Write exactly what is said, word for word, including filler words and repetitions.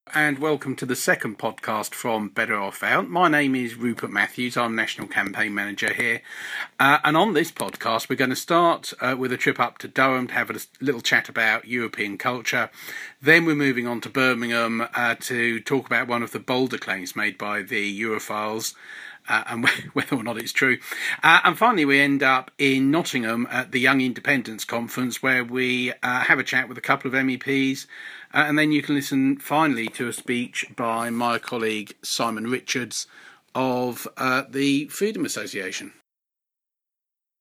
And welcome to the second podcast from Better Off Out. My name is Rupert Matthews. I'm National Campaign Manager here. Uh, and on this podcast, we're going to start uh, with a trip up to Durham to have a little chat about European culture. Then we're moving on to Birmingham uh, to talk about one of the bolder claims made by the Europhiles. Uh, and whether or not it's true. Uh, and finally, we end up in Nottingham at the Young Independents Conference, where we uh, have a chat with a couple of M E Ps. Uh, and then you can listen finally to a speech by my colleague Simon Richards of uh, the Freedom Association.